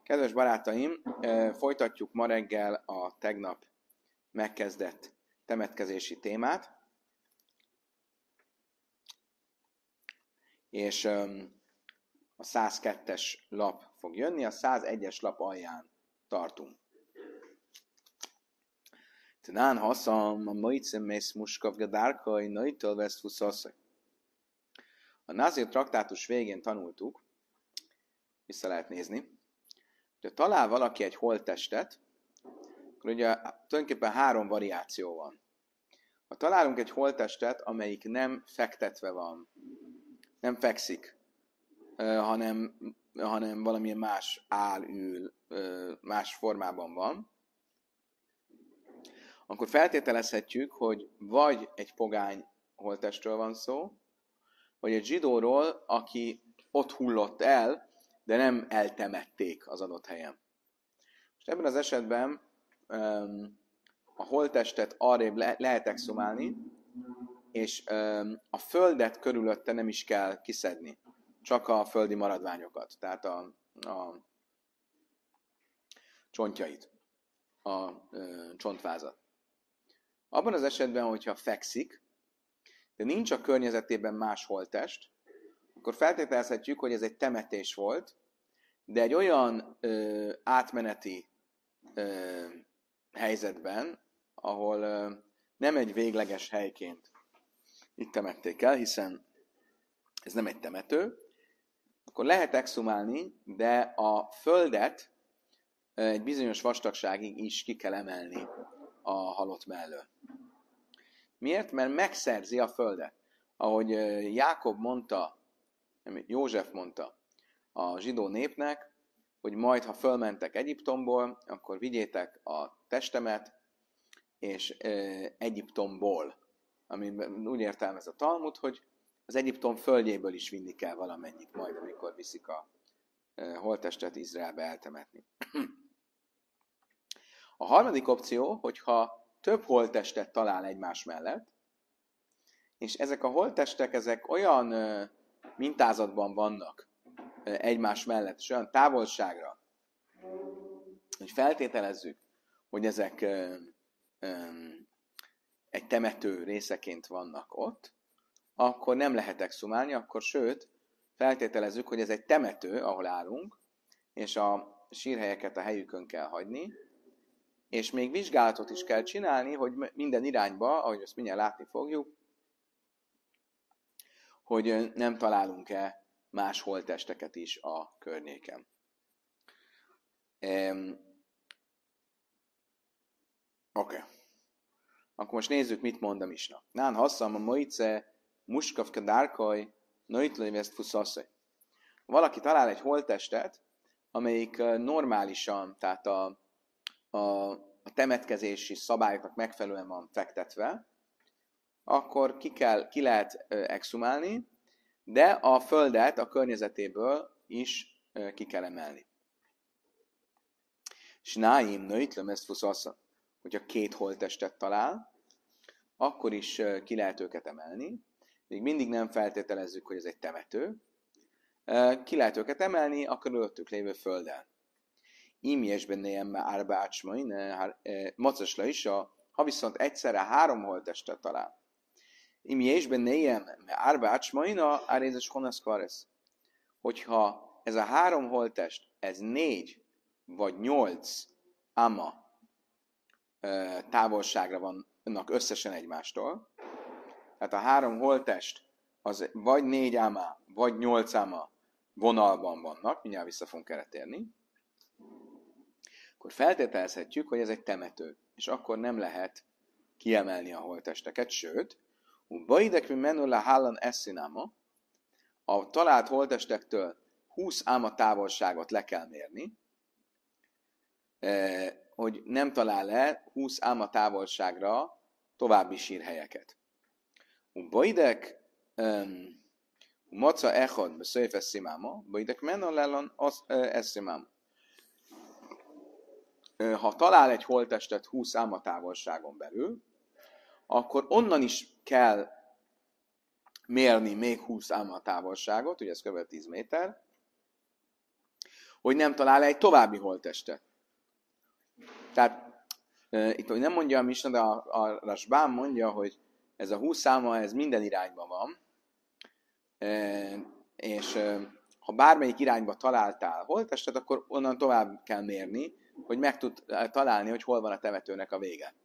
Kedves barátaim, folytatjuk ma reggel a tegnap megkezdett temetkezési témát, és a 102-es lap fog jönni, a 101-es lap alján tartunk. Tanán haszam, a maicem mész muskav gadárkai, naitől veszt huszaszai. A Názir traktátus végén tanultuk, vissza lehet nézni, hogy ha talál valaki egy holttestet, akkor ugye tulajdonképpen 3 variáció van. Ha találunk egy holttestet, amelyik nem fektetve van, nem fekszik, hanem valamilyen más áll, ül, más formában van, akkor feltételezhetjük, hogy vagy egy pogány holttestről van szó, vagy egy zsidóról, aki ott hullott el, de nem eltemették az adott helyen. És ebben az esetben a holttestet arrébb lehet exhumálni, és a földet körülötte nem is kell kiszedni, csak a földi maradványokat, tehát a csontjait, a csontvázat. Abban az esetben, hogyha fekszik, de nincs a környezetében más holttest, akkor feltételezhetjük, hogy ez egy temetés volt, de egy olyan átmeneti helyzetben, ahol nem egy végleges helyként itt temették el, hiszen ez nem egy temető, akkor lehet exhumálni, de a földet egy bizonyos vastagságig is ki kell emelni a halott mellől. Miért? Mert megszerzi a földet. Ahogy Jákob mondta, József mondta a zsidó népnek, hogy majd, ha fölmentek Egyiptomból, akkor vigyétek a testemet, és Egyiptomból, ami úgy értelmez a Talmud, hogy az Egyiptom földjéből is vinni kell valamennyit majd, amikor viszik a holttestet Izraelbe eltemetni. A harmadik opció, hogyha több holttestet talál egymás mellett, és ezek a holttestek, ezek olyan mintázatban vannak egymás mellett, és olyan távolságra, hogy feltételezzük, hogy ezek egy temető részeként vannak ott, akkor nem lehet exhumálni, akkor sőt, feltételezzük, hogy ez egy temető, ahol állunk, és a sírhelyeket a helyükön kell hagyni, és még vizsgálatot is kell csinálni, hogy minden irányba, ahogy azt mindjárt látni fogjuk, hogy nem találunk-e más holttesteket is a környéken. Oké. Akkor most nézzük, mit mond a misna. Nán hasszam a moice muskavka dárkaj noitlai ezt fuszaszai. Valaki talál egy holttestet, amelyik normálisan, tehát a temetkezési szabályoknak megfelelően van fektetve, akkor ki lehet exhumálni, de a földet a környezetéből is ki kell emelni. Snáim nöjtlöm ezt fuszasza. Hogyha 2 holttestet talál, akkor is ki lehet őket emelni. Még mindig nem feltételezzük, hogy ez egy temető. Ki lehet őket emelni a körülöttük lévő földdel. Ímjesben néjem árbácsmain, macasla is, ha viszont egyszerre 3 holttestet talál. Ímjesben néjem árbácsmain, árézes honaszkaresz. Hogyha ez a 3 holttest, ez 4 vagy 8 áma távolságra vannak összesen egymástól, tehát a 3 holttest az vagy 4 áma, vagy 8 áma vonalban vannak, mindjárt vissza fogunk erre térni, akkor feltételezhetjük, hogy ez egy temető, és akkor nem lehet kiemelni a holttesteket, sőt, baidekvi menula hallan eszínáma, a talált holttestektől 20 áma távolságot le kell mérni, hogy nem talál le 20 áma távolságra további sírhelyeket. Baidek maca echad beszéf eszimáma, baidek menolellon eszimáma. Ha talál egy holttestet 20 áma távolságon belül, akkor onnan is kell mérni még 20 áma távolságot, ugye ez kb. 10 méter, hogy nem talál egy további holttestet. Tehát itt nem mondja a Misna, de a Rasbán mondja, hogy ez a 20 száma, ez minden irányban van, és ha bármelyik irányba találtál holttestet, akkor onnan tovább kell mérni, hogy meg tud találni, hogy hol van a temetőnek a vége.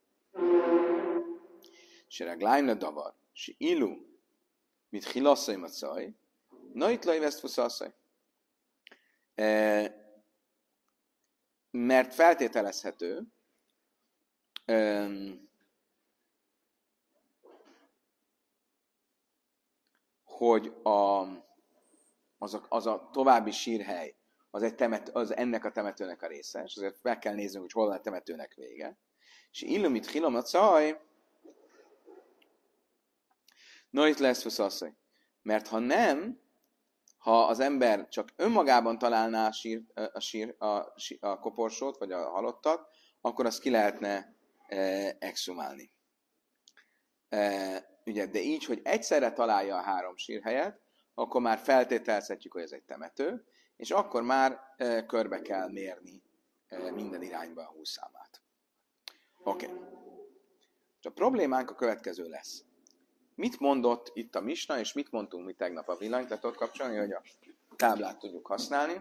Se reglájna davar, se ilu, mit hilasszai macaj, na itt laj vesztfuszaszaj. Mert feltételezhető, hogy az a további sírhely, az ennek a temetőnek a része, és azért meg kell néznünk, hogy hol van a temetőnek vége. És illumit hilom a caj, no itt lesz fuszaszaj. Mert ha nem, ha az ember csak önmagában találná a koporsót, vagy a halottat, akkor azt ki lehetne exhumálni. Ugye, de így, hogy egyszerre találja a 3 sírhelyet, akkor már feltételezhetjük, hogy ez egy temető, és akkor már körbe kell mérni minden irányba a 20 számát. Oké. És a problémánk a következő lesz. Mit mondott itt a Misna, és mit mondtunk mi tegnap a villanytatót kapcsolni, hogy a táblát tudjuk használni.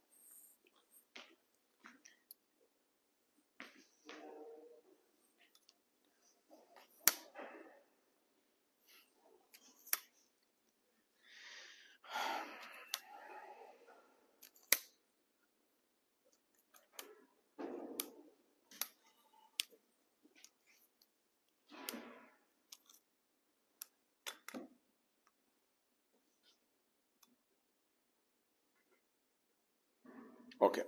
Oké.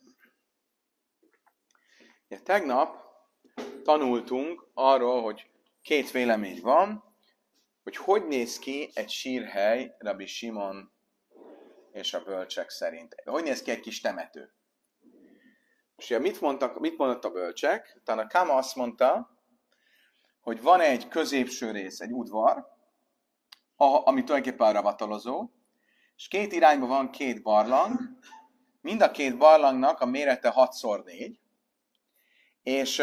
Ja, tegnap tanultunk arról, hogy 2 vélemény van, hogy néz ki egy sírhely Rabbi Simon és a bölcsek szerint. Hogy néz ki egy kis temető? És ugye mit mondott a bölcsek? Talán a Káma azt mondta, hogy van egy középső rész, egy udvar, ami tulajdonképpen a ravatalozó, és 2 irányban van 2 barlang, mind a 2 barlangnak a mérete 6x4, és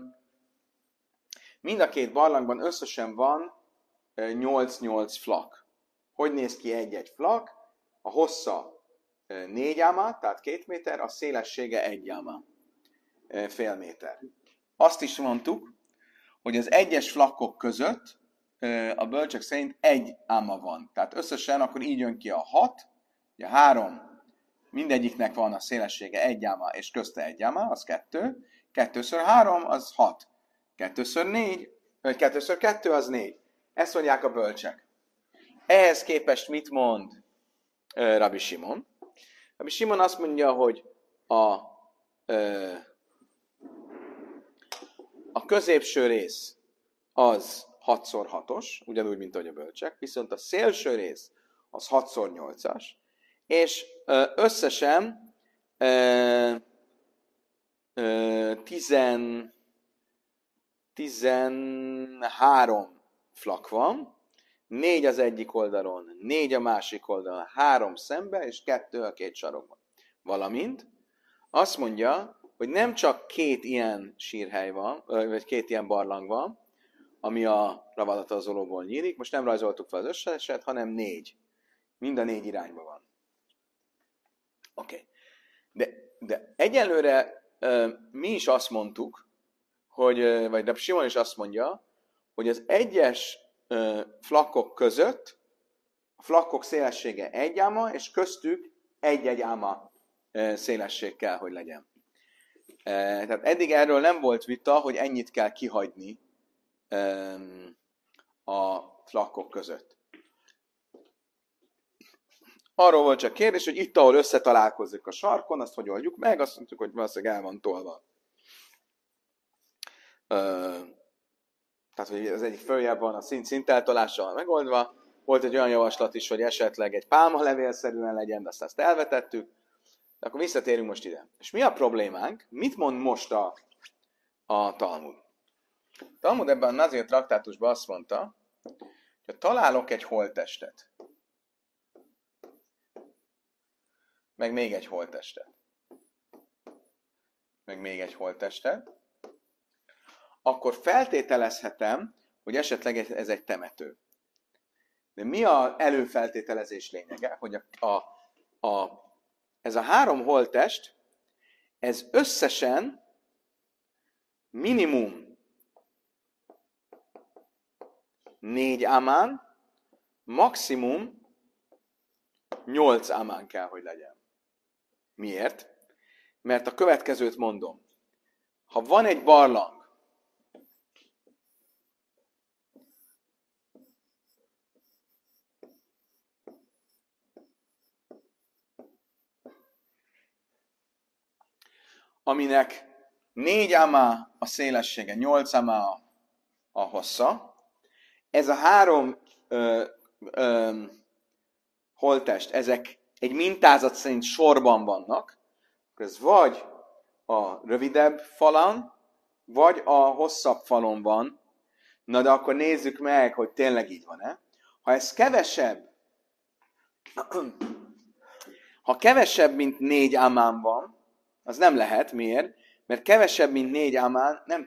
mind a 2 barlangban összesen van 8-8 flak. Hogy néz ki egy-egy flak? A hossza 4 áma, tehát 2 méter, a szélessége 1 áma, fél méter. Azt is mondtuk, hogy az egyes flakok között a bölcsök szerint 1 áma van. Tehát összesen akkor így jön ki a 6, ugye 3, mindegyiknek van a szélessége 1 áma, és közte 1 áma, az 2. 2x3 az 6. 2x4, vagy 2x2 az 4. Ezt mondják a bölcsek. Ehhez képest mit mond Rabbi Simon? Rabbi Simon azt mondja, hogy a középső rész az 6x6-os, ugyanúgy, mint ahogy a bölcsek, viszont a szélső rész az 6x8-as, és összesen 13 flak van, 4 az egyik oldalon, 4 a másik oldalon, 3 szembe, és 2 a 2 sarokban. Valamint azt mondja, hogy nem csak 2 ilyen sírhely van, vagy 2 ilyen barlang van, ami a ravatalozóból nyílik, most nem rajzoltuk fel az összeset, hanem 4. Mind a 4 irányba van. Oké. De egyelőre mi is azt mondtuk, hogy, vagy Rabbi Simon is azt mondja, hogy az egyes flakok között a flakok szélessége 1 áma, és köztük 1-1 áma szélesség kell, hogy legyen. Tehát eddig erről nem volt vita, hogy ennyit kell kihagyni a flakok között. Arról volt csak kérdés, hogy itt, ahol összetalálkozik a sarkon, azt hogy oldjuk meg, azt mondtuk, hogy valószínűleg el van tolva. Tehát, hogy az egyik följebb van a szinteltolással megoldva. Volt egy olyan javaslat is, hogy esetleg egy pálmalevélszerűen legyen, de azt elvetettük. De akkor visszatérünk most ide. És mi a problémánk? Mit mond most a Talmud? A Talmud ebben a Nazir traktátusban azt mondta, hogy találok egy holttestet, meg még egy holttestet. meg még egy holttestet, akkor feltételezhetem, hogy esetleg ez egy temető. De mi az előfeltételezés lényege? Hogy ez a 3 holttest, ez összesen minimum 4 amán, maximum 8 amán kell, hogy legyen. Miért? Mert a következőt mondom. Ha van egy barlang, aminek 4 amá a szélessége, 8 amá a hossza, ez a 3 holttest, ezek egy mintázat szerint sorban vannak, ez vagy a rövidebb falon, vagy a hosszabb falon van. Na de akkor nézzük meg, hogy tényleg így van-e. Ha ez kevesebb, ha kevesebb, mint 4 amán van, az nem lehet. Miért? Mert kevesebb, mint 4 amán nem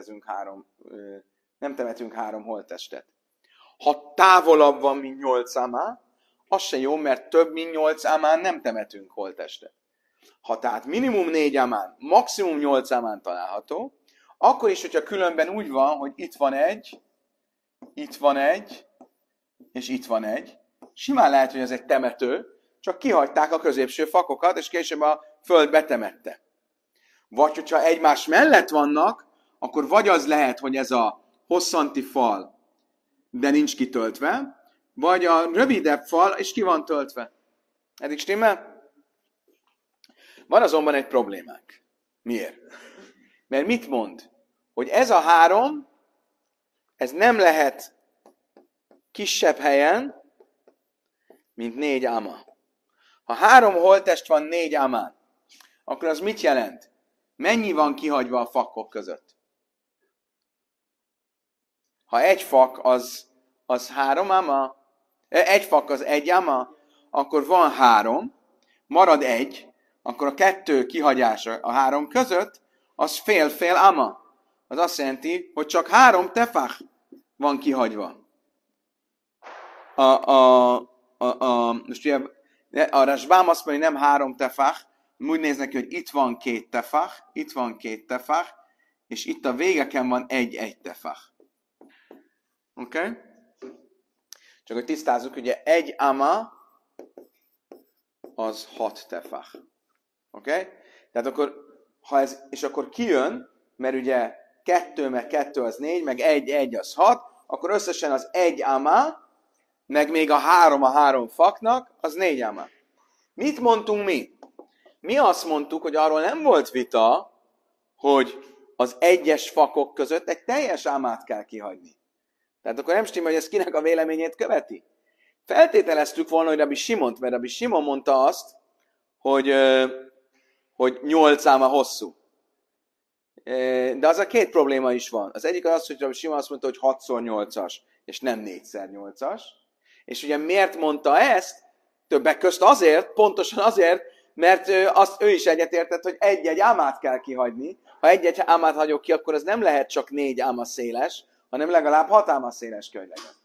temetünk 3 holttestet. Ha távolabb van, mint 8 amán, az se jó, mert több, mint 8 amán nem temetünk holttestet. Ha tehát minimum 4 amán, maximum 8 amán található, akkor is, hogyha különben úgy van, hogy itt van egy, és itt van egy, simán lehet, hogy ez egy temető, csak kihagyták a középső fakokat, és később a föld betemette. Vagy, hogyha egymás mellett vannak, akkor vagy az lehet, hogy ez a hosszanti fal, de nincs kitöltve, vagy a rövidebb fal, és ki van töltve. Eddig stimmel? Van azonban egy problémánk. Miért? Mert mit mond? Hogy ez a 3, ez nem lehet kisebb helyen, mint 4 ama. Ha 3 holttest van 4 amán, akkor az mit jelent? Mennyi van kihagyva a fakok között? Ha egy fak az 3 ama, egy fak az 1 ama, akkor van 3, marad 1, akkor a 2 kihagyása a 3 között, az fél-fél ama. Az azt jelenti, hogy csak 3 tefach van kihagyva. Most ugye a Rashbam azt mondja, hogy nem 3 tefach, úgy néz neki, hogy itt van 2 tefach, itt van 2 tefach, és itt a végeken van 1 tefach. Oké? Okay? Csak hogy tisztázzuk, ugye 1 ama az 6 tefach. Oké? Okay? Tehát akkor, ha ez, és akkor kijön, mert ugye 2 meg 2 az 4, meg 1 az 6, akkor összesen az 1 ama, meg még a 3 faknak, az 4 ama. Mit mondtunk mi? Mi azt mondtuk, hogy arról nem volt vita, hogy az egyes fakok között egy teljes ámát kell kihagyni. Tehát akkor nem stimmel, hogy ez kinek a véleményét követi. Feltételeztük volna, hogy Rabbi Simont, mert Rabbi Simon mondta azt, hogy 8 áma hosszú. De az a 2 probléma is van. Az egyik az, hogy Rabbi Simon azt mondta, hogy 6x8-as, és nem 4x8-as. És ugye miért mondta ezt? Többek közt azért, pontosan azért, mert ő is egyetértett, hogy egy-egy ámát kell kihagyni. Ha egy-egy ámát hagyok ki, akkor az nem lehet csak 4 áma széles, hanem legalább 6 áma széles kell, hogy legyen.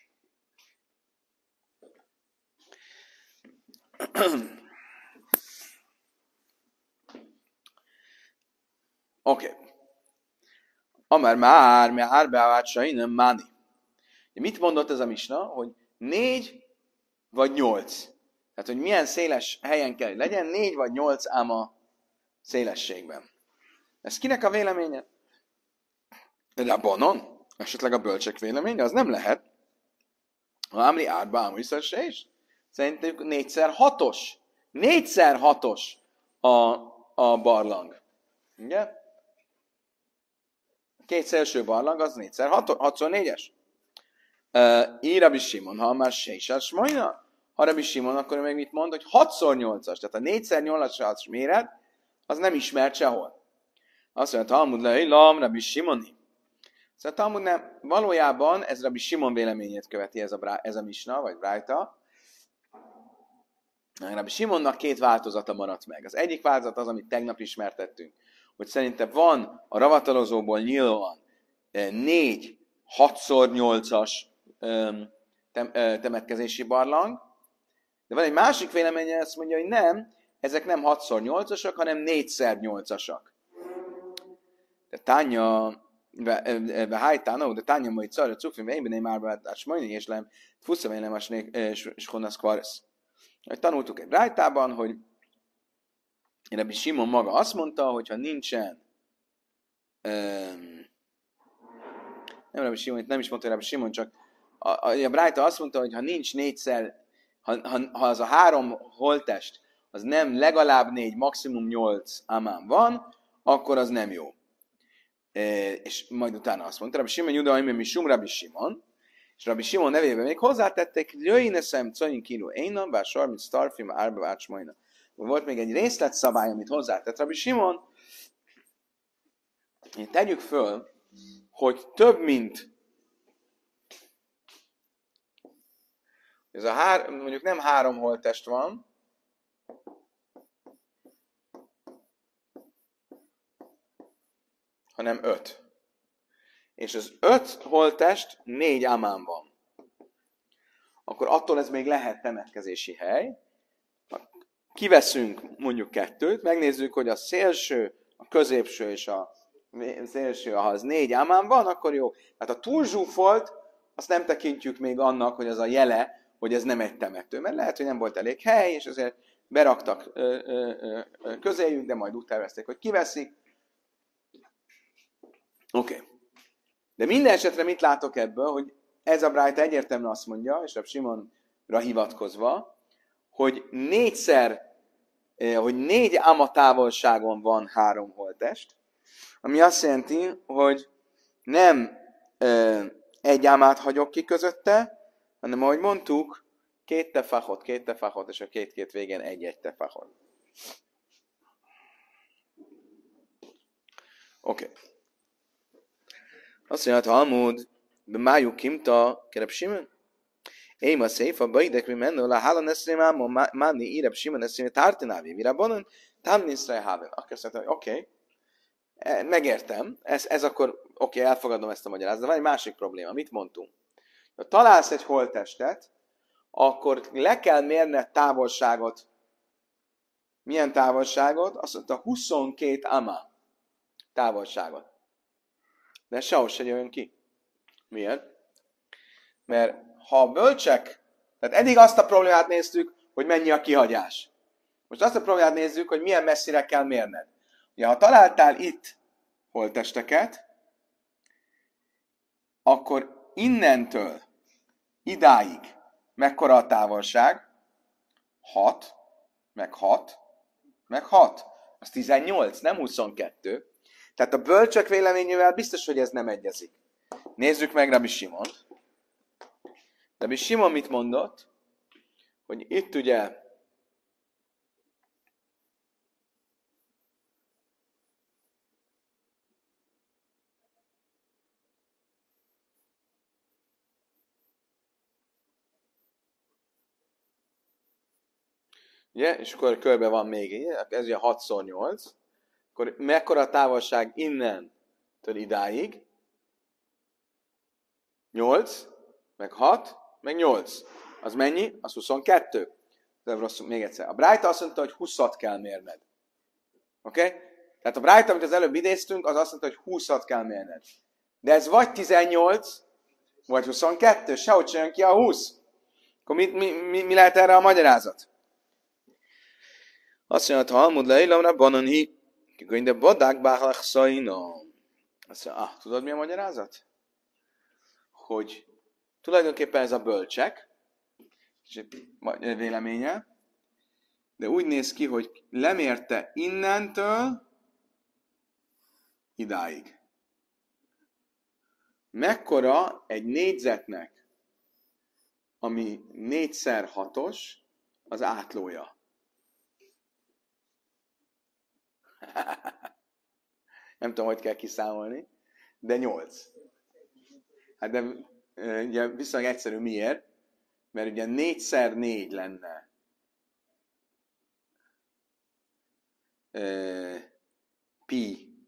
Oké. Amár már beállátsa nem máni. Mit mondott ez a misna? Hogy 4 vagy 8. Tehát, hogy milyen széles helyen kell, hogy legyen, 4 vagy 8 áma szélességben. Ez kinek a véleménye? De a bonon? Esetleg a bölcsek véleménye? Az nem lehet. Ha ámli árba, ámli szörse is. Szerintük 4x6-os. 4x6-os a barlang. Ugye? A 2 első barlang az 6x4-es. Ír Rabbi Simon, ha már se is az mondja, ha Rabbi Simon, akkor meg mit mond, hogy 6x8-as, tehát a 4x8-as méret, az nem ismert sehol. Azt mondja, Talmud leillam, Rabbi Simoni. Szóval Talmud nem, valójában ez Rabbi Simon véleményét követi ez a misna, vagy brájta. Rabbi Simonnak 2 változata maradt meg. Az egyik változat az, amit tegnap ismertettünk, hogy szerintem van a ravatalozóból nyílóan 4 6x8-as temetkezési barlang, de van egy másik véleménye, azt mondja, hogy nem, ezek nem 6x8-asak, hanem 4x8-asak. De Tánya, Hájtána, de Tánya majd szarra cukfim, én nem már bátás majd, és nem, fusszam én nem asnék, és honnasz kvaresz. Tanultuk egy rájtában, hogy Rabbi Simon maga azt mondta, hogyha nincsen, nem Rabbi Simon, nem is mondta Rabbi Simon, csak a Brájta azt mondta, hogy ha nincs 4x, ha az a 3 holttest, az nem legalább 4, maximum 8 amán van, akkor az nem jó. És majd utána azt mondta, Rabbi Simon Juda, mi sum Rabbi Simon, és Rabbi Simon nevében még hozzátettek, jöjjneszem cajin kiló énan, bár sarmit starfim, árba vácsmajna. Volt még egy részletszabály, amit hozzátett Rabbi Simon. Tegyük föl, hogy több mint ez mondjuk nem 3 holttest van, hanem 5. És az 5 holttest 4 amán van. Akkor attól ez még lehet temetkezési hely. Kiveszünk mondjuk 2-t, megnézzük, hogy a szélső, a középső és a szélső, ha az 4 amán van, akkor jó. Tehát a túlzsúfolt, azt nem tekintjük még annak, hogy az a jele, hogy ez nem egy temető. Mert lehet, hogy nem volt elég hely, és azért beraktak közéjük, de majd úgy tervezték, hogy kiveszik. Oké. De minden esetre mit látok ebből, hogy ez a Brájta egyértelműen azt mondja, és a Simonra hivatkozva, hogy 4 ama távolságon van 3 holttest, ami azt jelenti, hogy nem 1 amát hagyok ki közötte, hanem ahogy mondtuk, 2 tefachot, és a 2 végén 1 tefachot. Oké. Azt mondja, Talmud, májuk kimta, Reb Simon? Éma széfa, baidek mi menno, la hála neszrém mánni íreb Simon neszrém, tártinávé, virabonon, támniszre háven. Akkor azt mondta, hogy oké, megértem, ez akkor, oké, elfogadom ezt a magyarázatot, de van egy másik probléma, mit mondtunk? Ha találsz egy holttestet, akkor le kell mérned távolságot. Milyen távolságot? Azt mondta, 22 ama távolságot. De sehol se jön ki. Miért? Mert ha a bölcsek, tehát eddig azt a problémát néztük, hogy mennyi a kihagyás. Most azt a problémát nézzük, hogy milyen messzire kell mérned. Ugye, ha találtál itt holttesteket, akkor innentől idáig mekkora a távolság? 6, meg 6, meg 6. Az 18, nem 22. Tehát a bölcsök véleményével biztos, hogy ez nem egyezik. Nézzük meg Rabbi Simont. Rabbi Simon mit mondott? Hogy itt ugye és akkor körbe van még, ez ugye 6x8, akkor mekkora a távolság innentől idáig? 8, meg 6, meg 8. Az mennyi? Az 22. De rosszul, még egyszer. A Brájta azt mondta, hogy 20-at kell mérned. Oké? Okay? Tehát a Brájta, amit az előbb idéztünk, az azt mondta, hogy 20-at kell mérned. De ez vagy 18, vagy 22, sehogy se jön ki a 20. Akkor mi lehet erre a magyarázat? Azt mondja, hogy Talmud leilamra bananhi, de badák bálach szajna. Azt mondja, tudod mi a magyarázat? Hogy tulajdonképpen ez a bölcsek, és véleménye, de úgy néz ki, hogy lemérte innentől idáig. Mekkora egy négyzetnek, ami 4x6-os, az átlója? Nem tudom, hogy kell kiszámolni, de 8. Hát de ugye viszonylag egyszerű miért? Mert ugye 4x4 lenne pi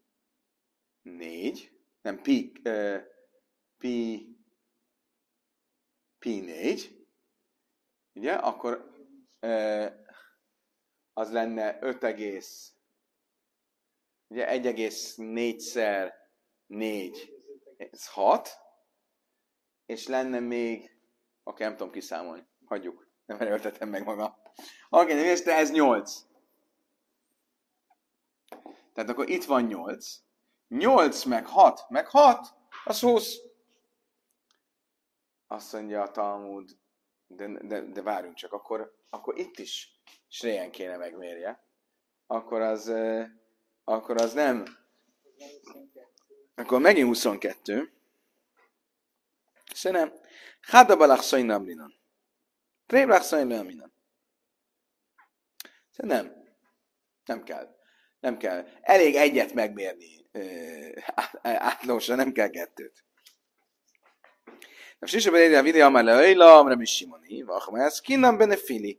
nem, pi, pi 4, ugye, akkor az lenne 5, ugye 1,4-szer 4, ez 6, és lenne még, oké, nem tudom kiszámolni, hagyjuk, nem erőltetem meg magam. Oké, nézd, ez 8. Tehát akkor itt van 8. 8 meg 6, az 20. Azt mondja a Talmud, de várjunk csak, akkor itt is Sréjen kéne megmérje. Akkor az nem. Akkor megint 22. Szerintem. Hádabalach szajnam linan. Tréblach szajnam linan. Szerintem. Nem kell. Elég egyet megmérni. Átlósan, nem kell 2. Rav Shisha ben Levi videó már leöjlam, Rabbi Simoni, vachmász, kinnam benne fili.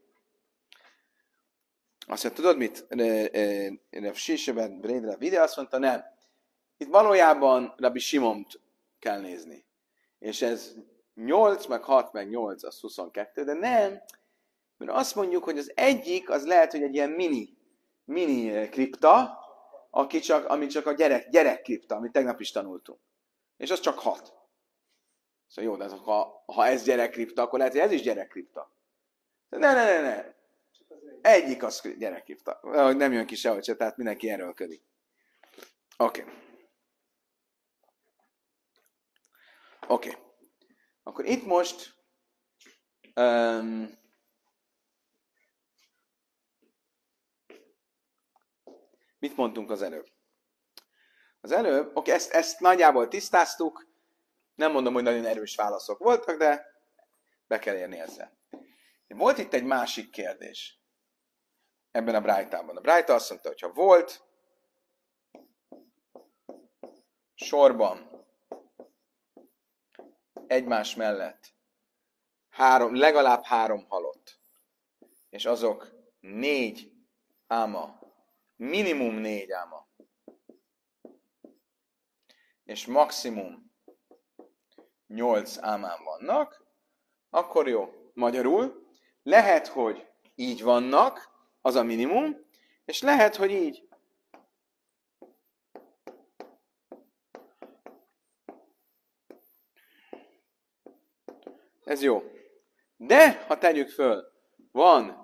Azt mondja, tudod mit? Rav Shisha ben Levi videó azt mondta, nem. Itt valójában Rabbi Simont kell nézni. És ez 8, meg 6, meg 8, az 22, de nem. Mert azt mondjuk, hogy az egyik, az lehet, hogy egy ilyen mini kripta, ami csak a gyerek kripta, amit tegnap is tanultunk. És az csak 6. Szóval jó, de ha ez gyerekkripta, akkor lehet, hogy ez is gyerekkripta. Ne. Egyik az gyerekkripta. Nem jön ki sehogy se, tehát mindenki erőlködik. Oké. Akkor itt most mit mondtunk az előbb? Az előbb, ezt nagyjából tisztáztuk. Nem mondom, hogy nagyon erős válaszok voltak, de be kell érni ezzel. Volt itt egy másik kérdés ebben a brájtában. A brájta azt mondta, hogy ha volt sorban egymás mellett legalább 3 halott, és azok 4 áma, minimum 4 áma, és maximum 8 ámán vannak, akkor jó. Magyarul lehet, hogy így vannak, az a minimum, és lehet, hogy így. Ez jó. De, ha tegyük föl, van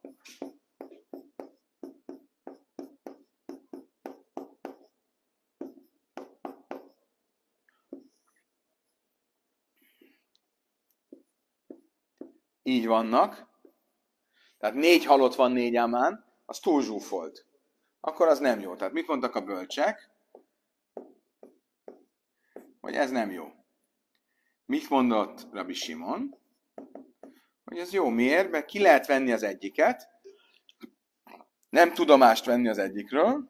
így vannak, tehát 4 halott van 4 ámán, az túl zsúfolt. Akkor az nem jó. Tehát mit mondtak a bölcsek? Hogy ez nem jó. Mit mondott Rabbi Simon? Hogy ez jó. Miért? Mert ki lehet venni az egyiket, nem tudomást venni az egyikről,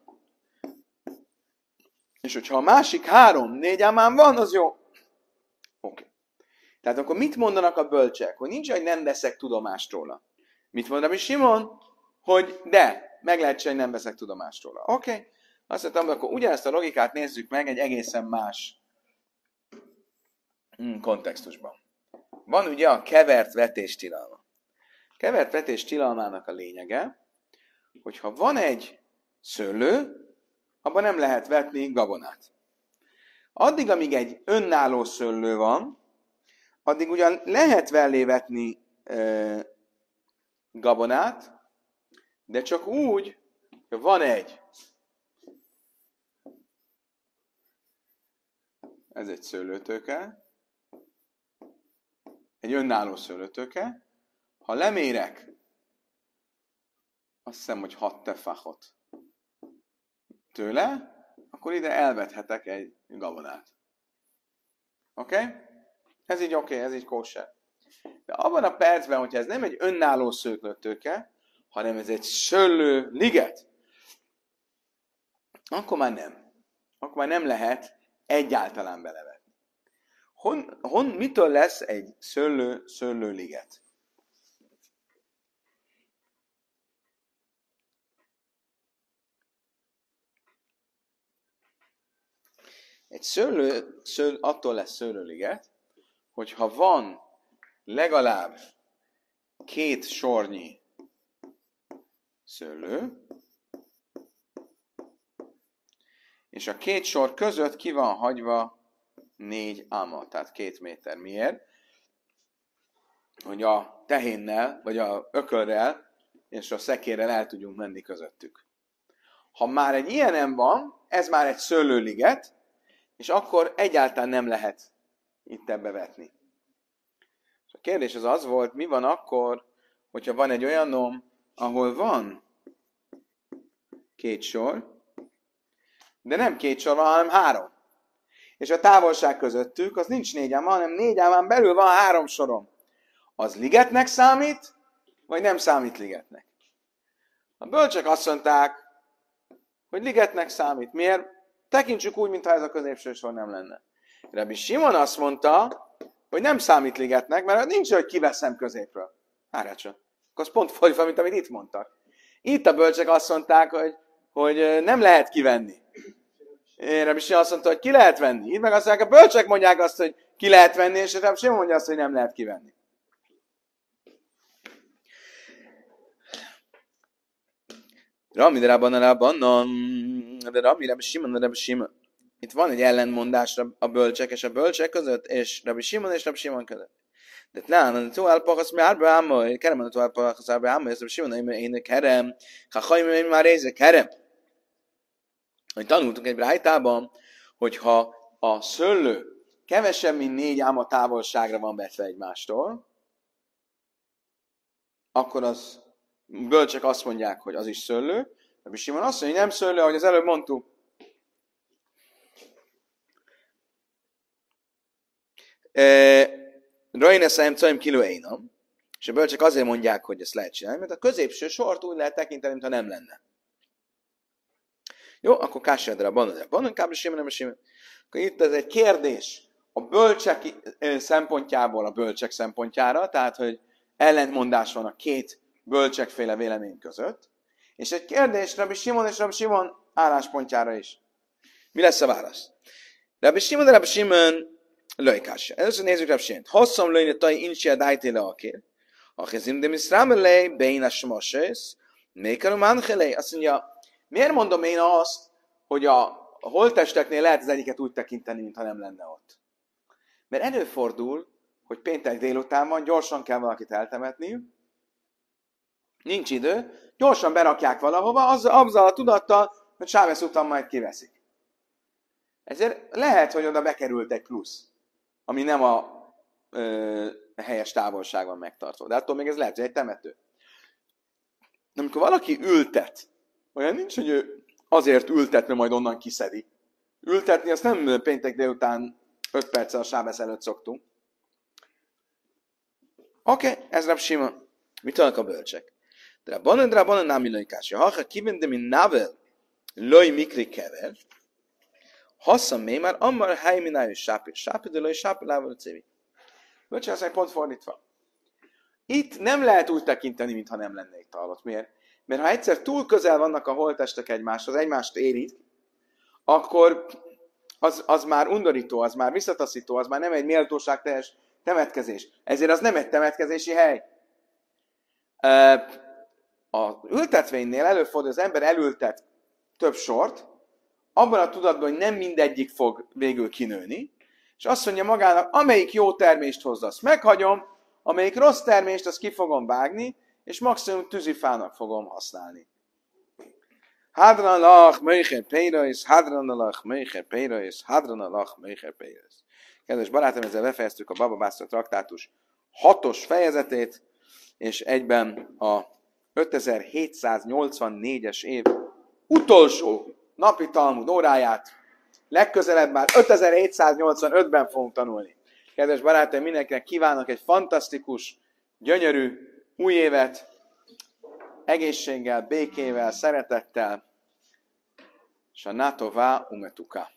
és hogyha a másik 3-4 ámán van, az jó. Oké. Tehát akkor mit mondanak a bölcsek? Hogy nincs, hogy nem veszek tudomást róla. Mit mond Rabbi Simon? Hogy de, meg lehet csinálni, hogy nem veszek tudomást róla. Oké. Azt mondtam, akkor ugyanezt a logikát nézzük meg egy egészen más kontextusban. Van ugye a kevert vetés tilalma. Kevert vetés tilalmának a lényege, hogyha van egy szőlő, abban nem lehet vetni gabonát. Addig, amíg egy önálló szőlő van, addig ugyan lehet mellé vetni gabonát, de csak úgy, hogy van ez egy szőlőtőke, egy önálló szőlőtőke, ha lemérek, azt hiszem, hogy 6 tefachot tőle, akkor ide elvethetek egy gabonát. Oké? Ez így oké, ez így kóser. De abban a percben, hogyha ez nem egy önálló szőlőtőke, hanem ez egy szőlő liget, akkor már nem. Akkor már nem lehet egyáltalán belevetni. Mitől lesz egy szőlő liget? Attól lesz szőlőliget, hogyha van legalább 2 sornyi szőlő, és a 2 sor között ki van hagyva 4 áma, tehát 2 méter. Miért? Hogy a tehénnel, vagy a ökölrel és a szekérrel el tudjunk menni közöttük. Ha már egy ilyenem van, ez már egy szőlőliget, és akkor egyáltalán nem lehet itt ebbe vetni. És a kérdés az volt, mi van akkor, hogyha van egy olyanom, ahol van 2 sor, de nem 2 sor van, hanem 3. És a távolság közöttük az nincs 4 áma, hanem 4 ámán belül van 3 sorom. Az ligetnek számít, vagy nem számít ligetnek? A bölcsek azt mondták, hogy ligetnek számít. Miért? Tekintsük úgy, mintha ez a középső sor nem lenne. Rabbi Simon azt mondta, hogy nem számít ligetnek, mert nincs, hogy kiveszem középről. Várjál csak. Akkor az pont fordítva, mint amit itt mondtak. Itt a bölcsek azt mondták, hogy nem lehet kivenni. Rabbi Simon azt mondta, hogy ki lehet venni. Itt meg azt mondják, a bölcsek mondják azt, hogy ki lehet venni, és Rabbi Simon mondja azt, hogy nem lehet kivenni. Rami de Rabbi Simon. Itt van egy ellentmondás a bölcsek és a bölcsek között, és Rabbi Simon között. De talán tu alpachas mi arba amoy, kerem tu alpachas arba amoy, Rabbi Simon én kerem, chachaim én már része kerem. Hogy tanultunk egy brájtában, hogyha a szőlő kevesebb, mint 4 áma távolságra van vetve egymástól, akkor az bölcsek azt mondják, hogy az is szőlő, Rabbi Simon azt mondja, hogy nem szőlő, ahogy az előbb mondtuk. Rajneszem caim kiló énam, és a bölcsek azért mondják, hogy ezt lehet csinálni, mert a középső sort úgy lehet tekinteni, mintha nem lenne. Jó, akkor kássadra banon, Rabbi Simon. Akkor itt ez egy kérdés a bölcsek szempontjából a bölcsek szempontjára, tehát, hogy ellentmondás van a 2 bölcsekféle vélemény között, és egy kérdés Rabbi Simon álláspontjára is. Mi lesz a válasz? Rabbi Simon löjkássa. Először nézzük Rabbi Simont. Hosszom lőjne taj incsi a dájtéle akér. Achezim de miszrámelé, bein a smossész, mékarum ánhelé. Azt mondja, miért mondom én azt, hogy a holttesteknél lehet az egyiket úgy tekinteni, mintha nem lenne ott? Mert előfordul, hogy péntek délután van, gyorsan kell valakit eltemetni, nincs idő, gyorsan berakják valahova, azzal a tudattal, hogy Sávesz után majd kiveszik. Ezért lehet, hogy oda bekerült egy plusz, ami nem a helyes távolságban megtartva. De attól még ez lehet, hogy egy temető. De amikor valaki ültet, olyan nincs, hogy ő azért ültet, mert majd onnan kiszedi. Ültetni azt nem péntek délután 5 perccel a Sávesz előtt szoktunk. Oké, ez Rabbi Simon. Mit tudnak a bölcsek? Drabanan námi lojkása. Ha kivendem in navel loj mikri kever, hasszam még már ammar hájminájú sápi, de loj sápi lával cévi. Bölcsek azt mondja, pont fordítva. Itt nem lehet úgy tekinteni, mintha nem lenne itt halott. Miért? Mert ha egyszer túl közel vannak a holttestek egymáshoz, egymást érik, akkor az már undorító, az már visszataszító, az már nem egy méltóságteljes temetkezés. Ezért az nem egy temetkezési hely. A ültetvénynél előfordul, az ember elültet több sort, abban a tudatban, hogy nem mindegyik fog végül kinőni, és azt mondja magának, amelyik jó termést hozza, azt meghagyom, amelyik rossz termést, azt ki fogom vágni, és maximum tűzifának fogom használni. Hadranalach meicher peirais, hadranalach meicher peirais, hadranalach meicher peirais. Kedves barátom, ezzel befejeztük a Baba Bászra traktátus 6. fejezetét, és egyben a 5784-es év utolsó napi Talmud óráját. Legközelebb már 5785-ben fogunk tanulni. Kedves barátaim, mindenkinek kívánok egy fantasztikus, gyönyörű új évet, egészséggel, békével, szeretettel, és a natová umetuka.